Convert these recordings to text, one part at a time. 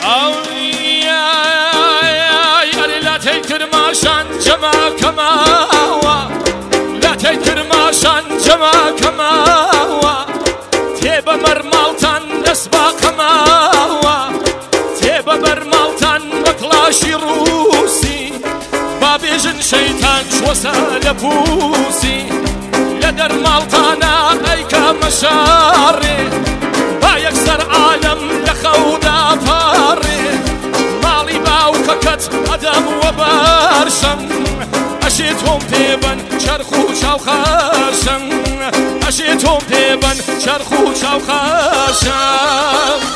لا تنكر ما شان جما كماوا لا تنكر ما شان جما كماوا تيب مرمالتان نسبا كماوا تيب مرمالتان بكلاشي روسي بابيجن شيطان شوسا لبوسي لدر مالتانا ايكا مشاري بايكسر عالم لخودا فاري مالي باوككت ادم وبرشم اشيتهم تيبن شرخو شاوخاشم اشيتهم تيبن شرخو شاوخاشم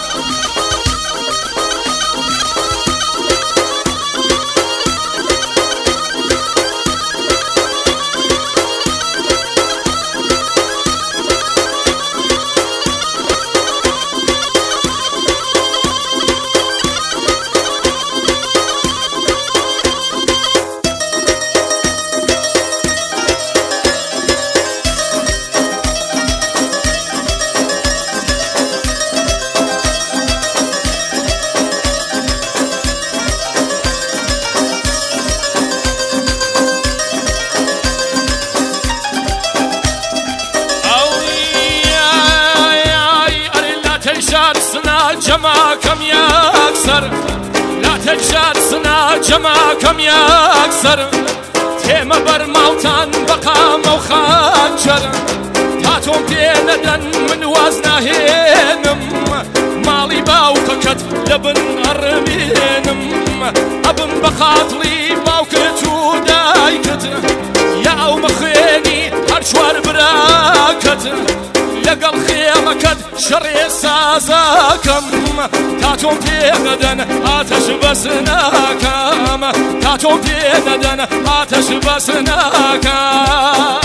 جما كم يكسر لا تجار سنا جما كم يكسر تيم برموتان بقى موخانجر تاتهم بيندن من وزنه هينم مالي باوككت لبن أرمينم أبن بخاطلي باوكت ودايكت يا أو مخيني هرشوار براكت لقل خيمكت شري سازاكم تاتون في غدن آتش بسناكم تاتون في غدن آتش بسناكم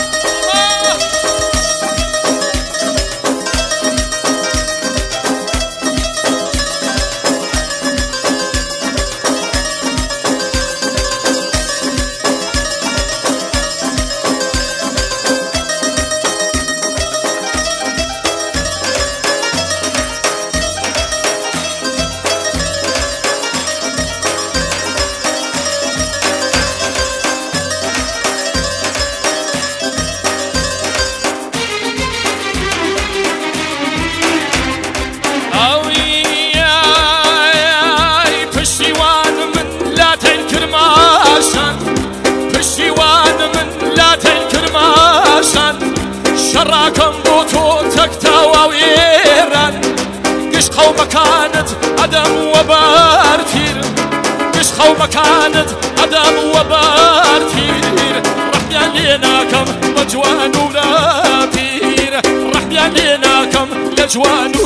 شراكم بوتو تكتاوا ويران قشقو مكانت أدم وبارتير قشقو مكانت أدم وبارتير رحميان ليناكم لجوان ولا بير رحميان ليناكم لجوان